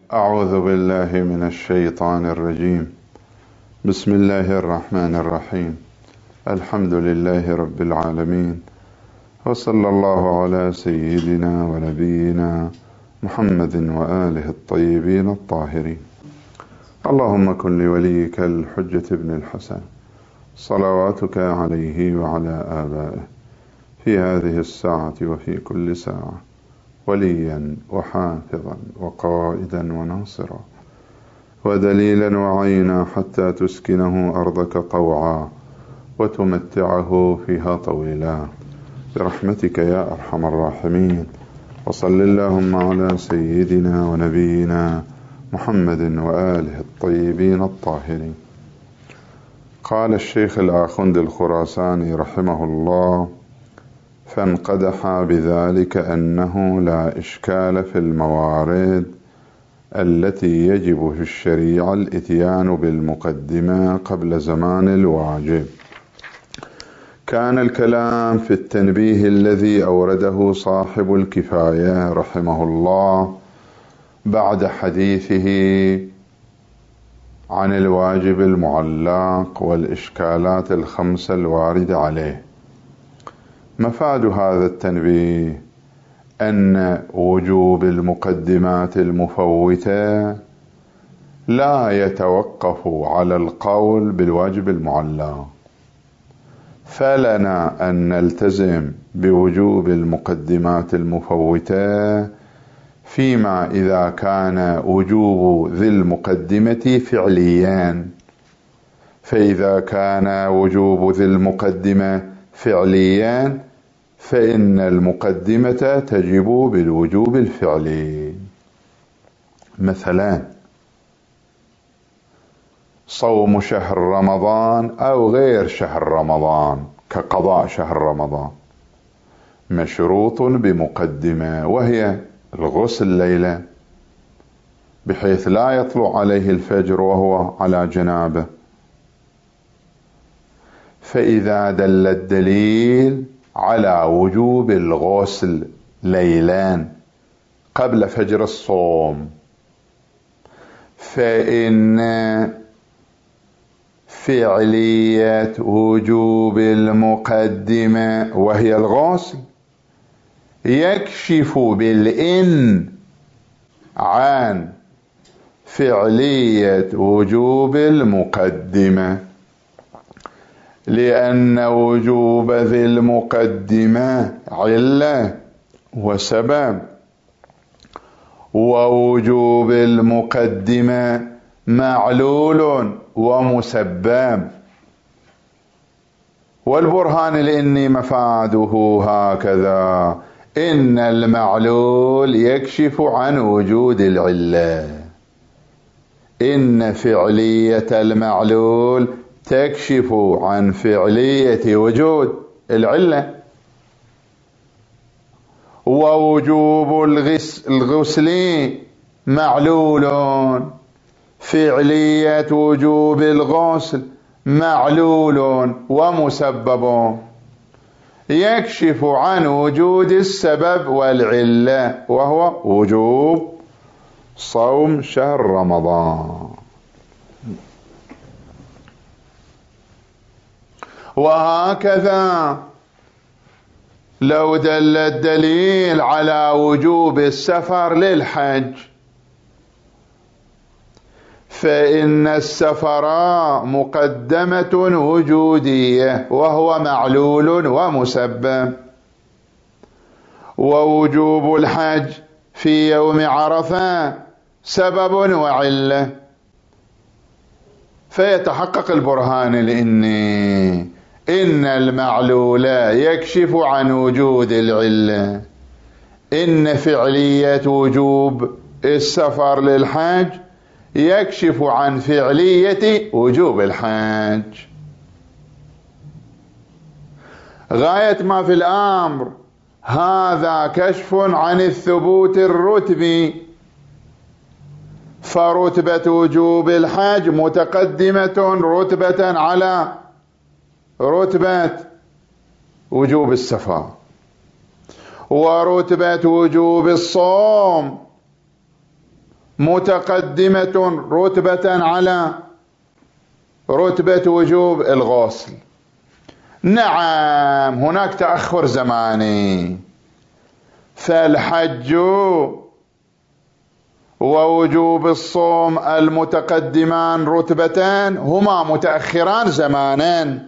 أعوذ بالله من الشيطان الرجيم. بسم الله الرحمن الرحيم. الحمد لله رب العالمين، وصلى الله على سيدنا ونبينا محمد وآله الطيبين الطاهرين. اللهم كن لوليك الحجة ابن الحسن صلواتك عليه وعلى آبائه في هذه الساعة وفي كل ساعة وليا وحافظا وقائدا وناصرا ودليلا وعينا حتى تسكنه أرضك طوعا وتمتعه فيها طويلا برحمتك يا أرحم الراحمين. وصل اللهم على سيدنا ونبينا محمد وآله الطيبين الطاهرين. قال الشيخ الآخوند الخراساني رحمه الله: فانقدح بذلك أنه لا إشكال في الموارد التي يجب في الشريعة الإتيان بالمقدمة قبل زمان الواجب. كان الكلام في التنبيه الذي أورده صاحب الكفاية رحمه الله بعد حديثه عن الواجب المعلق والإشكالات الخمسة الواردة عليه. مفاد هذا التنبيه أن وجوب المقدمات المفوتة لا يتوقف على القول بالواجب المعلق، فلنا أن نلتزم بوجوب المقدمات المفوتة فيما إذا كان وجوب ذي المقدمة فعليا. فإذا كان وجوب ذي المقدمة فعليا فإن المقدمة تجب بالوجوب الفعلي. مثلا صوم شهر رمضان أو غير شهر رمضان كقضاء شهر رمضان مشروط بمقدمة، وهي الغسل ليلة بحيث لا يطلع عليه الفجر وهو على جنابه. فإذا دل الدليل على وجوب الغسل ليلان قبل فجر الصوم فإن فعلية وجوب المقدمة وهي الغسل يكشف بالإن عن فعلية وجوب المقدمة، لأن وجوب ذي المقدمة علة وسبب، ووجوب المقدمة معلول ومسبب. والبرهان لإني مفاده هكذا: إن المعلول يكشف عن وجود العلة، إن فعلية المعلول تكشف عن فعلية وجود العلة. ووجوب الغسل معلول، فعلية وجوب الغسل معلول ومسبب، يكشف عن وجود السبب والعلة وهو وجوب صوم شهر رمضان. وهكذا لو دل الدليل على وجوب السفر للحج فإن السفر مقدمة وجودية وهو معلول ومسبب، ووجوب الحج في يوم عرفة سبب وعلة. فيتحقق البرهان لإني إن المعلول يكشف عن وجود العلة، إن فعلية وجوب السفر للحج يكشف عن فعلية وجوب الحج. غاية ما في الأمر هذا كشف عن الثبوت الرتبي، فرتبة وجوب الحج متقدمة رتبة على رتبة وجوب السفر، ورتبة وجوب الصوم متقدمة رتبة على رتبة وجوب الغسل. نعم هناك تأخر زماني، فالحج ووجوب الصوم المتقدمان رتبتان هما متأخران زمانا،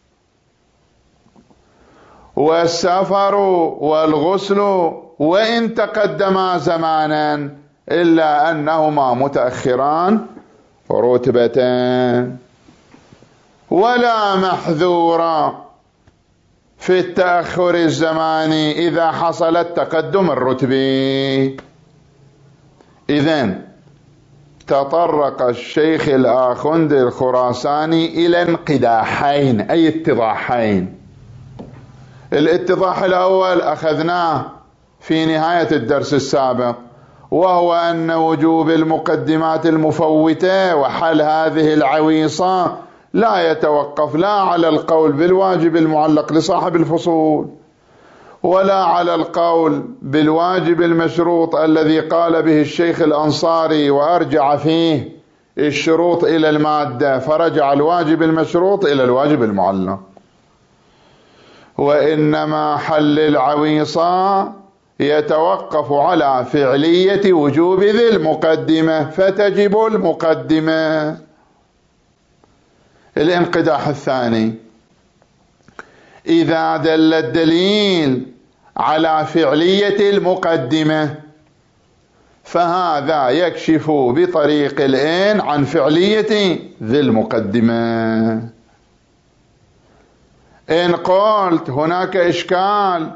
والسفر والغسل وإن تقدما زمانا إلا أنهما متأخران رتبتان، ولا محذور في التأخر الزماني إذا حصل التقدم الرتبي. إذن تطرق الشيخ الآخوندي الخراساني إلى انقداحين أي اتضاحين. الاتضاح الأول أخذناه في نهاية الدرس السابق، وهو أن وجوب المقدمات المفوتة وحل هذه العويصة لا يتوقف لا على القول بالواجب المعلق لصاحب الفصول، ولا على القول بالواجب المشروط الذي قال به الشيخ الأنصاري وأرجع فيه الشروط إلى المادة، فرجع الواجب المشروط إلى الواجب المعلق. وإنما حل العويصة يتوقف على فعلية وجوب ذي المقدمة، فتجب المقدمة. الانقداح الثاني: إذا دل الدليل على فعلية المقدمة فهذا يكشف بطريق العين عن فعلية ذي المقدمة. إن قلت هناك إشكال،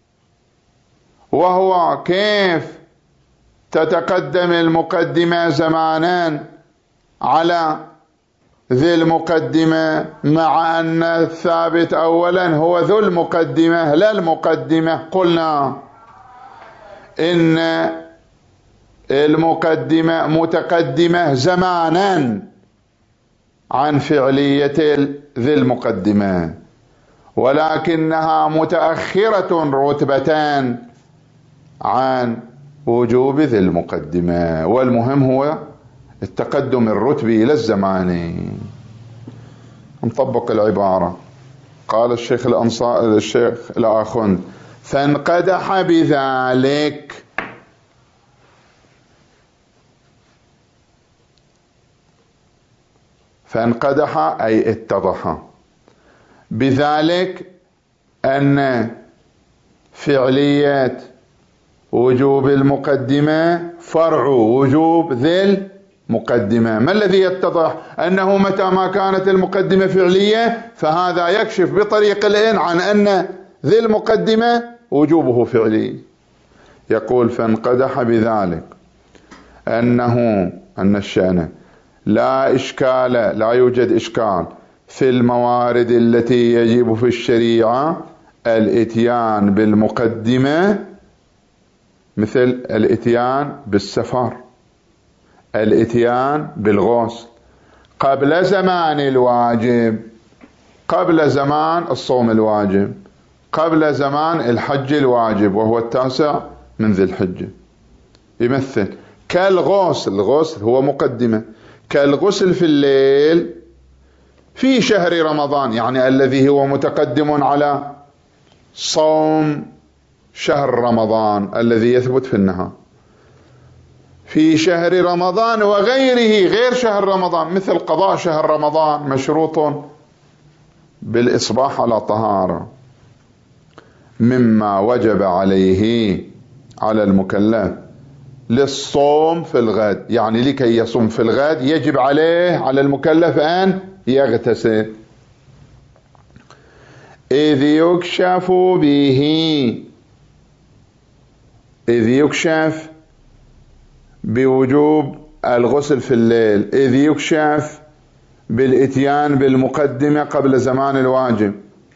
وهو كيف تتقدم المقدمة زمانا على ذي المقدمة مع أن الثابت أولا هو ذو المقدمة لا المقدمة؟ قلنا إن المقدمة متقدمة زمانا عن فعلية ذي المقدمة، ولكنها متأخرة رتبتان عن وجوب ذي المقدمة، والمهم هو التقدم الرتبي إلى الزماني. نطبق العبارة. قال الشيخ الآخوند: فانقدح بذلك. فانقدح أي اتضح بذلك أن فعلية وجوب المقدمة فرع وجوب ذي المقدمة. ما الذي يتضح؟ أنه متى ما كانت المقدمة فعلية فهذا يكشف بطريق العين عن أن ذي المقدمة وجوبه فعلي. يقول: فانقدح بذلك أن الشأن لا إشكال، لا يوجد إشكال في الموارد التي يجب في الشريعة الإتيان بالمقدمة، مثل الإتيان بالسفر، الإتيان بالغسل قبل زمان الواجب، قبل زمان الصوم الواجب، قبل زمان الحج الواجب وهو 9 من ذي الحجة. يمثل كالغسل، الغسل هو مقدمة، كالغسل في الليل في شهر رمضان، يعني الذي هو متقدم على صوم شهر رمضان الذي يثبت في النهار، في شهر رمضان وغيره غير شهر رمضان، مثل قضاء شهر رمضان مشروط بالإصباح على طهارة مما وجب عليه على المكلف للصوم في الغد، يعني لكي يصوم في الغد يجب عليه على المكلف أن يغتسل. إذ يكشف به، إذ يكشف بوجوب الغسل في الليل، إذ يكشف بالإتيان بالمقدمة قبل زمان الواجب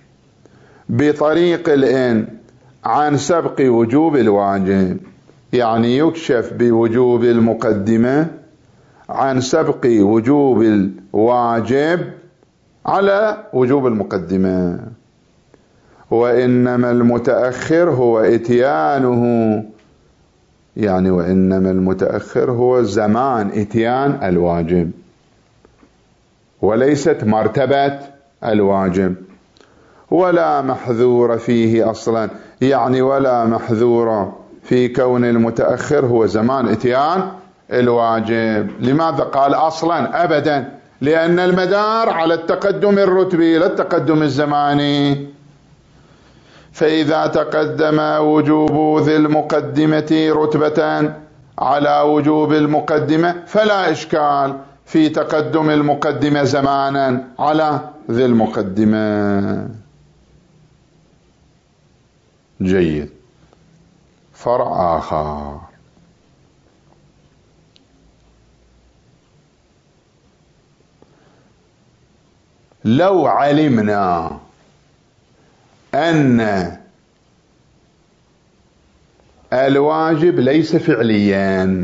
بطريق الإن عن سبق وجوب الواجب، يعني يكشف بوجوب المقدمة عن سبق وجوب الواجب على وجوب المقدمة. وإنما المتأخر هو إتيانه يعني وإنما المتأخر هو زمان إتيان الواجب وليست مرتبة الواجب. ولا محذور فيه أصلا، يعني ولا محذور في كون المتأخر هو زمان إتيان الواجب. لماذا قال أصلا؟ أبدا، لأن المدار على التقدم الرتبي لا التقدم الزماني. فإذا تقدم وجوب ذي المقدمة رتبة على وجوب المقدمة فلا إشكال في تقدم المقدمة زمانا على ذي المقدمة. جيد. فرع آخر: لو علمنا أن الواجب ليس فعليا،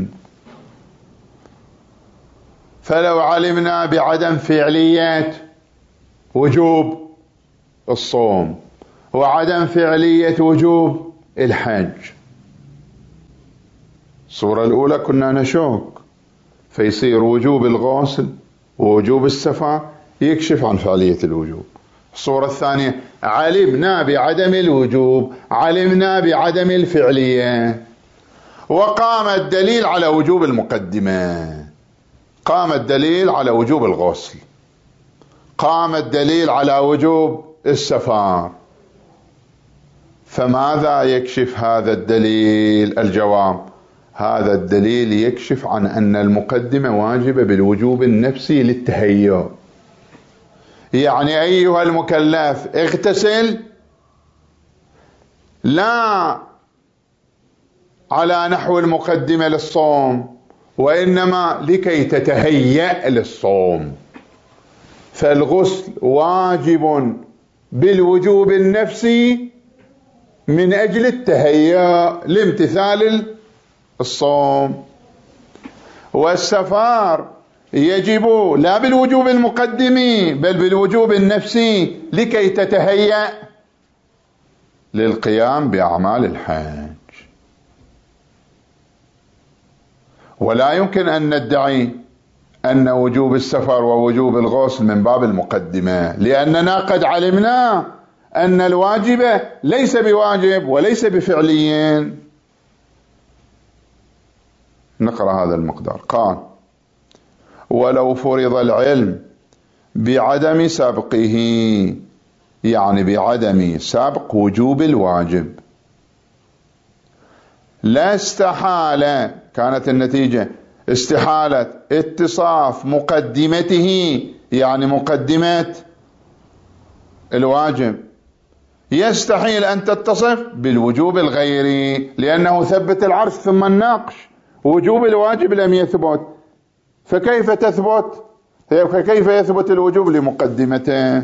فلو علمنا بعدم فعلية وجوب الصوم وعدم فعلية وجوب الحج، الصورة الأولى كنا نشك، فيصير وجوب الغسل ووجوب السفر يكشف عن فعلية الوجوب. الصورة الثانية علمنا بعدم الوجوب، علمنا بعدم الفعلية، وقام الدليل على وجوب المقدمة، قام الدليل على وجوب الغسل، قام الدليل على وجوب السفر، فماذا يكشف هذا الدليل؟ الجواب: هذا الدليل يكشف عن أن المقدمة واجبة بالوجوب النفسي للتهيؤ. يعني أيها المكلف اغتسل، لا على نحو المقدمة للصوم، وإنما لكي تتهيأ للصوم. فالغسل واجب بالوجوب النفسي من أجل التهيأ لامتثال الصوم، والسفر يجب لا بالوجوب المقدمي بل بالوجوب النفسي لكي تتهيأ للقيام بأعمال الحج. ولا يمكن أن ندعي أن وجوب السفر ووجوب الغسل من باب المقدمة، لأننا قد علمنا أن الواجب ليس بواجب وليس بفعليين. نقرأ هذا المقدار. قال: ولو فرض العلم بعدم سبقه، يعني بعدم سبق وجوب الواجب، لا استحالة، كانت النتيجة استحالة اتصاف مقدمته، يعني مقدمة الواجب يستحيل أن تتصف بالوجوب الغيري، لأنه ثبت العرش ثم النقش، وجوب الواجب لم يثبت، فكيف تثبت؟ كيف يثبت الوجوب لمقدمته؟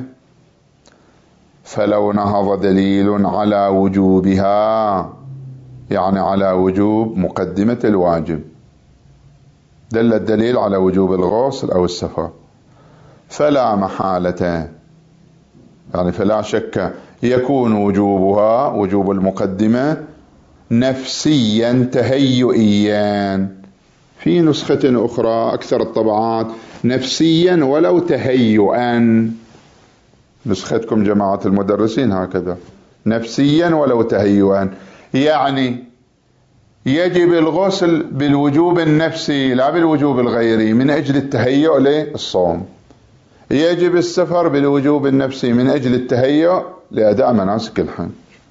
فلو نهض دليل على وجوبها، يعني على وجوب مقدمة الواجب، دل الدليل على وجوب الغسل أو السفر، فلا محالة، يعني فلا شك يكون وجوبها وجوب المقدمة نفسيا تهيئيا. في نسخة أخرى أكثر الطبعات نفسيا ولو تهيئا، نسختكم جماعة المدرسين هكذا، نفسيا ولو تهيئا، يعني يجب الغسل بالوجوب النفسي لا بالوجوب الغيري من أجل التهيؤ للصوم، يجب السفر بالوجوب النفسي من أجل التهيؤ لأداء مناسك الحج.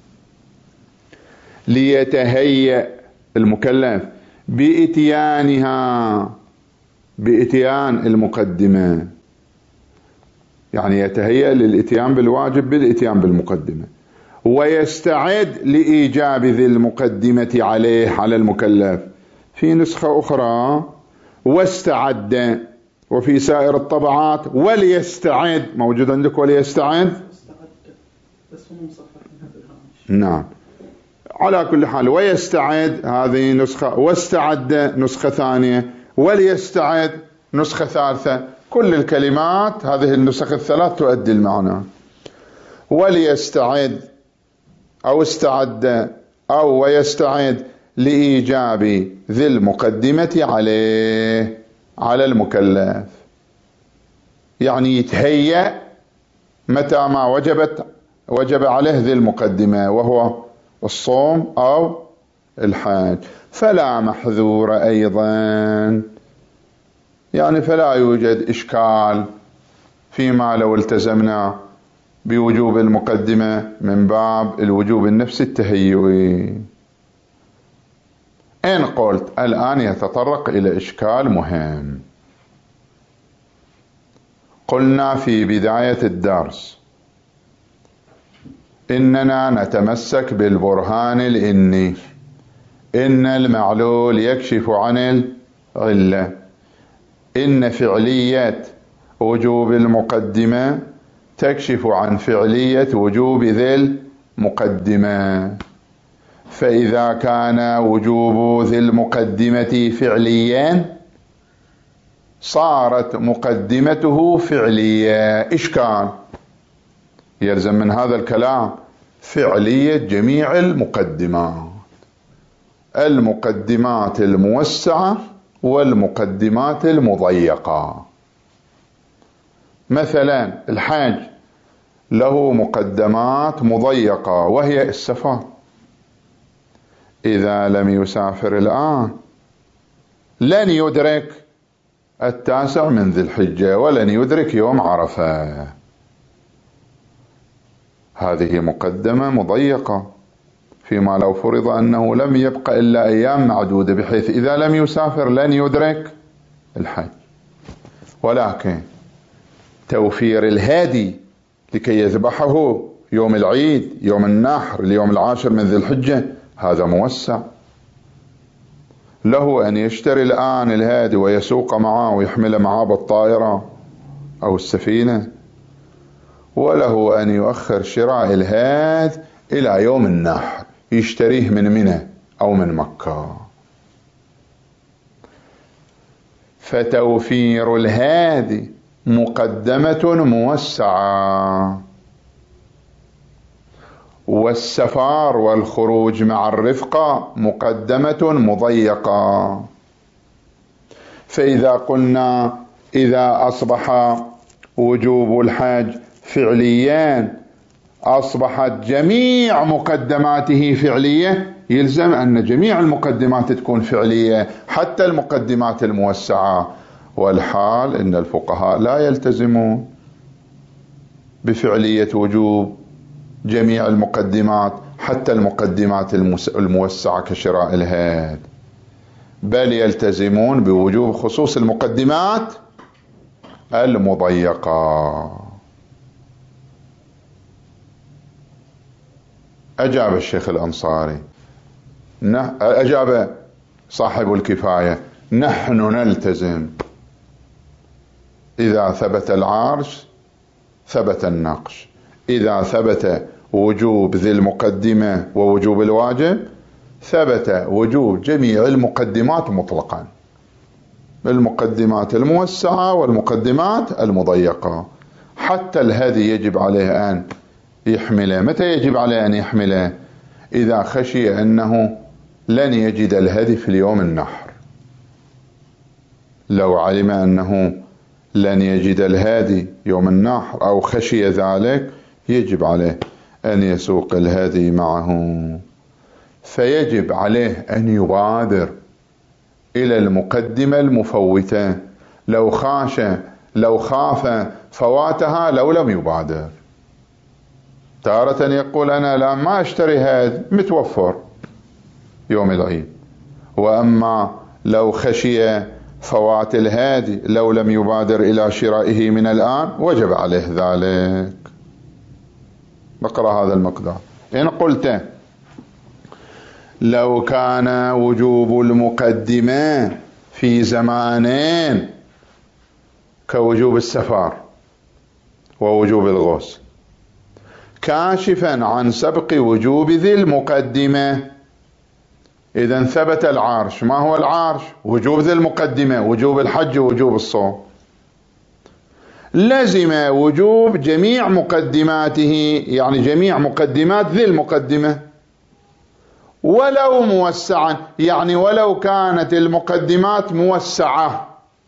ليتهيأ المكلف بإتيانها، بإتيان المقدمة، يعني يتهيأ للإتيان بالواجب بالإتيان بالمقدمة، ويستعد لإيجاب ذي المقدمة عليه، على المكلف. في نسخة أخرى واستعد، وفي سائر الطبعات وليستعد، موجود عندك وليستعد؟ نعم، على كل حال ويستعد هذه نسخة، واستعد نسخة ثانية، وليستعد نسخة ثالثة، كل الكلمات هذه النسخ الثلاث تؤدي المعنى. وليستعد أو استعد أو ويستعد لإيجاب ذي المقدمة عليه، على المكلف، يعني يتهيأ متى ما وجب عليه ذي المقدمة وهو الصوم أو الحج. فلا محذور أيضا، يعني فلا يوجد إشكال فيما لو التزمنا بوجوب المقدمة من باب الوجوب النفسي التهيئي. إن قلت الآن يتطرق إلى إشكال مهم. قلنا في بداية الدرس إننا نتمسك بالبرهان الإني، إن المعلول يكشف عن العلة، إن فعلية وجوب المقدمة تكشف عن فعلية وجوب ذي المقدمة. فإذا كان وجوب ذي المقدمة فعليا صارت مقدمته فعلية. إشكال يلزم من هذا الكلام فعلية جميع المقدمات الموسعة والمقدمات المضيقة. مثلا الحج له مقدمات مضيقة وهي السفر، إذا لم يسافر الآن لن يدرك 9 من ذي الحجة ولن يدرك يوم عرفة. هذه مقدمة مضيقة، فيما لو فرض أنه لم يبق إلا أيام معدودة بحيث إذا لم يسافر لن يدرك الحج. ولكن توفير الهادي لكي يذبحه يوم العيد، يوم النحر، اليوم 10 من ذي الحجة، هذا موسع. له أن يشتري الآن الهادي ويسوق معه ويحمل معه بالطائرة أو السفينة، وله أن يؤخر شراء الهادي إلى يوم النحر، يشتريه من منى أو من مكة. فتوفير الهادي مقدمة موسعة، والسفار والخروج مع الرفقة مقدمة مضيقة. فإذا قلنا إذا أصبح وجوب الحج فعليا أصبحت جميع مقدماته فعلية، يلزم أن جميع المقدمات تكون فعلية حتى المقدمات الموسعة. والحال إن الفقهاء لا يلتزمون بفعلية وجوب جميع المقدمات حتى المقدمات الموسعة كشراء الهاد، بل يلتزمون بوجوب خصوص المقدمات المضيقة. أجاب الشيخ الأنصاري، أجاب صاحب الكفاية: نحن نلتزم إذا ثبت العرش ثبت النقش، إذا ثبت وجوب ذي المقدمة ووجوب الواجب ثبت وجوب جميع المقدمات مطلقا، المقدمات الموسعة والمقدمات المضيقة. حتى الهدي يجب عليه أن يحمله. متى يجب عليه أن يحمله؟ إذا خشي أنه لن يجد الهدي في اليوم النحر. لو علم أنه لن يجد الهادي يوم النحر أو خشي ذلك يجب عليه أن يسوق الهادي معه. فيجب عليه أن يبادر إلى المقدمة المفوتة لو خاف فواتها لو لم يبادر. تارة يقول أنا الآن ما أشتري هادي متوفر يوم العيد، وأما لو خشي فوات الهادي لو لم يبادر إلى شرائه من الآن وجب عليه ذلك. نقرأ هذا المقدار. إن قلت لو كان وجوب المقدمة في زمانين كوجوب السفر ووجوب الغسل كاشفا عن سبق وجوب ذي المقدمة، إذن ثبت العرش. ما هو العرش؟ وجوب ذي المقدمة، وجوب الحج ووجوب الصوم. لزم وجوب جميع مقدماته، يعني جميع مقدمات ذي المقدمة، ولو موسعا، يعني ولو كانت المقدمات موسعة،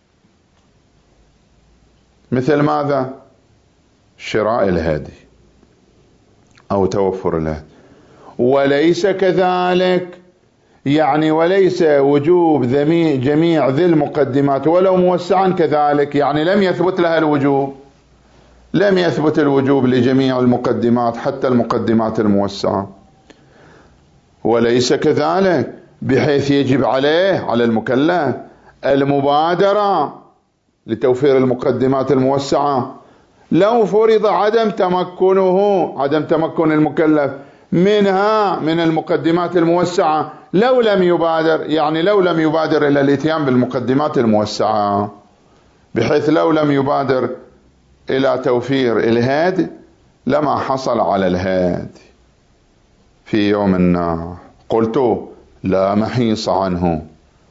مثل ماذا؟ شراء الهادي أو توفر الهادي. وليس كذلك، يعني وليس وجوب جميع ذي المقدمات ولو موسعا كذلك، يعني لم يثبت لها الوجوب، لم يثبت الوجوب لجميع المقدمات حتى المقدمات الموسعة. وليس كذلك بحيث يجب على المكلف المبادرة لتوفير المقدمات الموسعة. لو فرض عدم تمكن المكلف منها، من المقدمات الموسعة، لو لم يبادر، يعني لو لم يبادر إلى الاتيان بالمقدمات الموسعة، بحيث لو لم يبادر إلى توفير الهادي لما حصل على الهادي في يوم النار. قلت لا محيص عنه،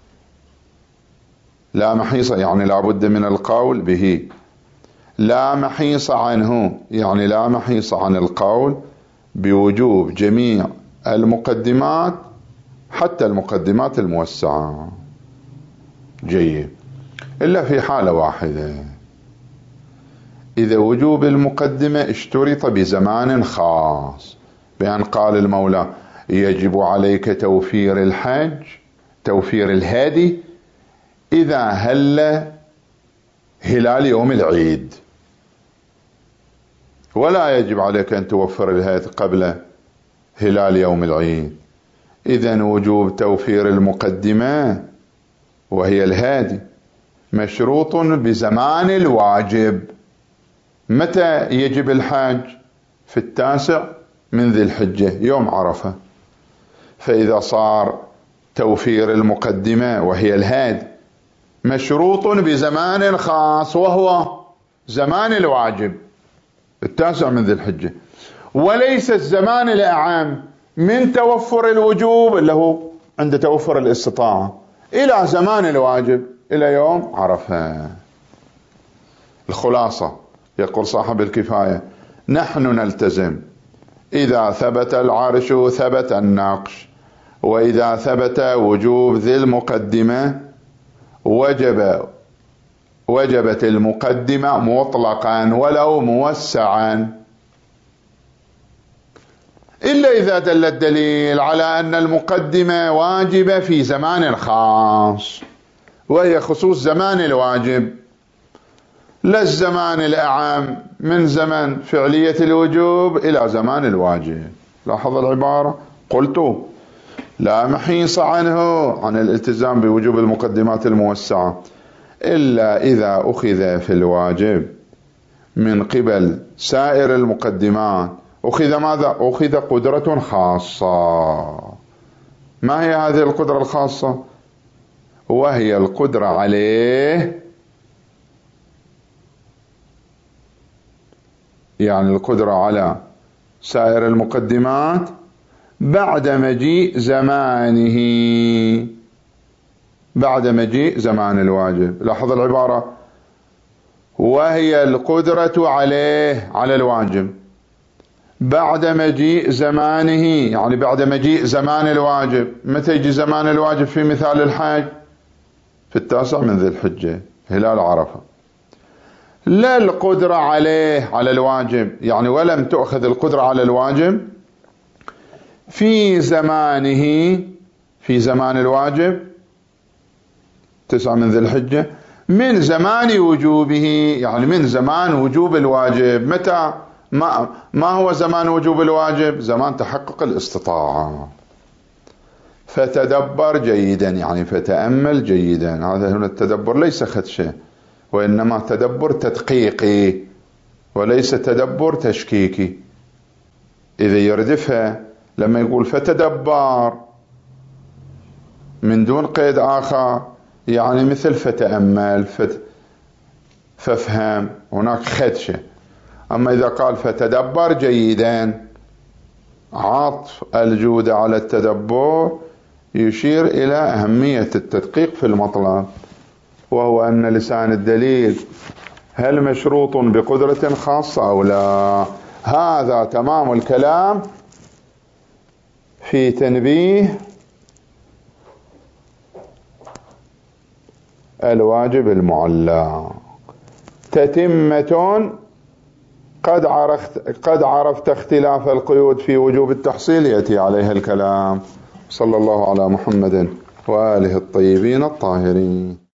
لا محيص يعني لا بد من القول به، لا محيص عنه يعني لا محيص عن القول بوجوب جميع المقدمات حتى المقدمات الموسعة. جيد، إلا في حالة واحدة، إذا وجوب المقدمة اشترط بزمان خاص، بأن قال المولى يجب عليك توفير الهادي إذا هل هلال يوم العيد، ولا يجب عليك أن توفر الهادي قبل هلال يوم العيد. إذن وجوب توفير المقدمة وهي الهادي مشروط بزمان الواجب. متى يجب الحج؟ في 9 من ذي الحجة، يوم عرفة. فإذا صار توفير المقدمة وهي الهادي مشروط بزمان خاص وهو زمان الواجب 9 من ذي الحجة، وليس الزمان الأعم من توفر الوجوب اللي هو عند توفر الاستطاعة إلى زمان الواجب إلى يوم عرفة. الخلاصة يقول صاحب الكفاية: نحن نلتزم إذا ثبت العرش ثبت النقش، وإذا ثبت وجوب ذي المقدمة وجبت المقدمة مطلقا ولو موسعا، إلا إذا دل الدليل على أن المقدمة واجبة في زمان خاص، وهي خصوص زمان الواجب، لا الزمان الأعم من زمن فعلية الوجوب إلى زمان الواجب. لاحظ العبارة: قلت لا محيص عنه، عن الالتزام بوجوب المقدمات الموسعة، إلا إذا أخذ في الواجب من قبل سائر المقدمات. أخذ ماذا؟ أخذ قدرة خاصة. ما هي هذه القدرة الخاصة؟ وهي القدرة عليه، يعني القدرة على سائر المقدمات بعد مجيء زمانه، بعد مجيء زمان الواجب. لاحظ العبارة: وهي القدرة عليه، على الواجب، بعد مجيء زمانه، يعني بعد مجيء زمان الواجب. متى يجي زمان الواجب في مثال الحج؟ في 9 من ذي الحجة، هلال عرفة. لا القدرة عليه، على الواجب، يعني ولم تؤخذ القدرة على الواجب في زمانه، في زمان الواجب 9 من ذي الحجة، من زمان وجوبه، يعني من زمان وجوب الواجب. متى؟ ما هو زمان وجوب الواجب؟ زمان تحقق الاستطاعة. فتدبر جيدا، يعني فتأمل جيدا. هذا هنا التدبر ليس خدشة، وإنما تدبر تدقيقي وليس تدبر تشكيكي. إذا يردفها لما يقول فتدبر من دون قيد آخر، يعني مثل فتأمل، فافهم، هناك خدشة. أما إذا قال فتدبر جيدا، عطف الجود على التدبر يشير إلى أهمية التدقيق في المطلب، وهو أن لسان الدليل هل مشروط بقدرة خاصة أو لا. هذا تمام الكلام في تنبيه الواجب المعلى. تتمة قد عرفت اختلاف القيود في وجوب التحصيل يأتي عليها الكلام. صلى الله على محمد وآله الطيبين الطاهرين.